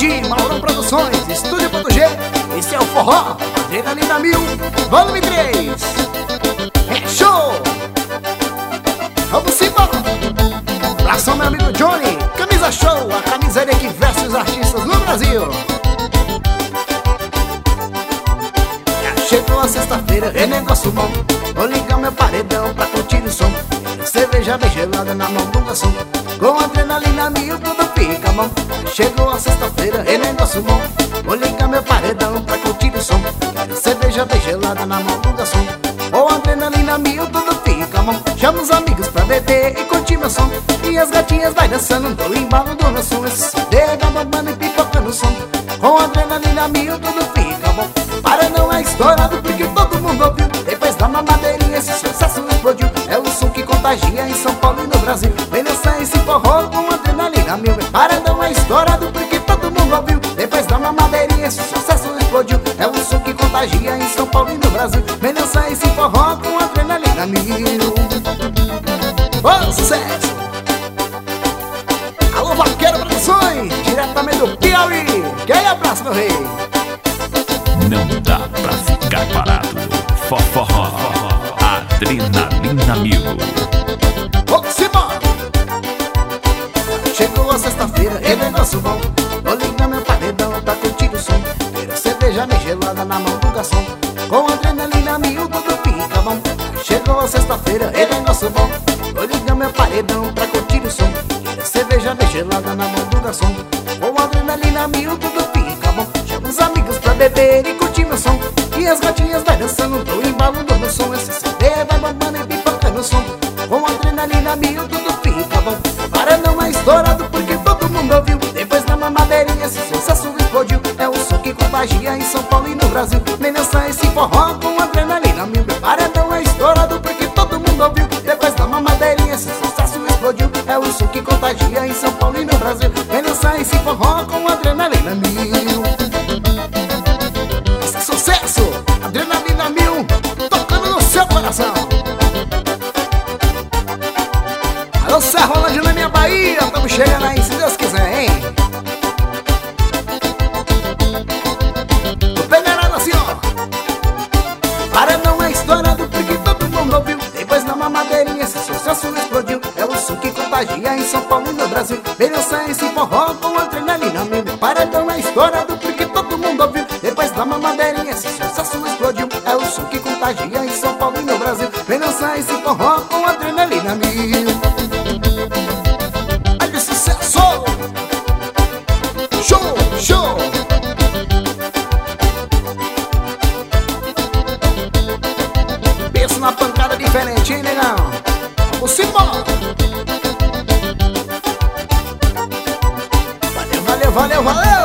de Maurão Produções, Estúdio.G. Esse é o Forró, Adrenalina Mil, volume 3. É show! Vamos embora! Abração, meu amigo Johnny, camisa show, a camisaria que veste os artistas no Brasil. Chegou a sexta-feira, é negócio bom. Vou ligar meu paredão pra curtir o som. Cerveja bem gelada na mão do garçom. Com adrenalina mil tudo fica bom. Chegou a sexta-feira, é negócio bom. Vou ligar meu paredão pra curtir o som. Cerveja bem gelada na mão do garçom. Com adrenalina mil tudo fica bom. Chama os amigos pra beber e curtir meu som. E as gatinhas vai dançando no embalo do meu som. Esse CD vai bombando e pipocando o som. Com adrenalina mil tudo fica bom. Para não é estourado porque todo mundo ouviu. Depois da mamadeirinha esse sucesso explodiu. É o som que contagia em São Paulo e no Brasil. Vem dançar esse forró com adrenalina mil. Para não é estourado porque todo mundo ouviu. Depois da mamadeirinha esse sucesso explodiu. É o som que contagia em São Paulo e no Brasil. Vem dançar esse forró com adrenalina mil. Ô, sucesso! Alô, Vaqueiro Produções, diretamente do Piauí. Aquele abraço, meu rei. Não dá pra ficar parado. Forró, adrenalina mil. Vamos embora! Chegou a sexta-feira, é negócio bom. Vou ligar meu paredão pra curtir o som. Quero cerveja bem gelada na mão do garçom. Com adrenalina mil tudo fica bom. Chegou a sexta-feira, é negócio bom. Vou ligar meu paredão pra curtir o som. Quero cerveja bem gelada na mão do garçom. Com adrenalina mil tudo fica bom. Chama os amigos pra beber e curtir meu som. E as gatinhas vai dançando no embalo do meu som. Esse CD vai bombando e pipocando o som. Com adrenalina mil tudo fica bom. Para não é estourado porque todo mundo ouviu. Depois da mamadeirinha esse sucesso explodiu. É o som que contagia em São Paulo e no Brasil. Vem dançar esse forró com adrenalina mil. Para não é estourado porque todo mundo ouviu. Depois da mamadeirinha esse sucesso explodiu. É o som que contagia em São Paulo e no Brasil. Vem dançar esse forró com adrenalina mil. Esse sucesso, adrenalina mil, tocando no seu coração. Alô, Serrolândia na minha Bahia, estamos chegando aí, se Deus quiser, hein? Tô peneirando assim, ó. Para não é estourado porque todo mundo ouviu. Depois da mamadeirinha esse sucesso explodiu. É o som que contagia em São Paulo e no Brasil. Vem dançar esse forró com adrenalina mil. Para não é estourado porque todo mundo ouviu. Depois da mamadeirinha esse sucesso explodiu. É o som que contagia em São Paulo e no Brasil. Vem dançar esse forró com adrenalina mil. Olha esse sucesso! Show, show! Pensa na pancada diferente, hein, negão? Vamos embora! Valeu, valeu, valeu, valeu!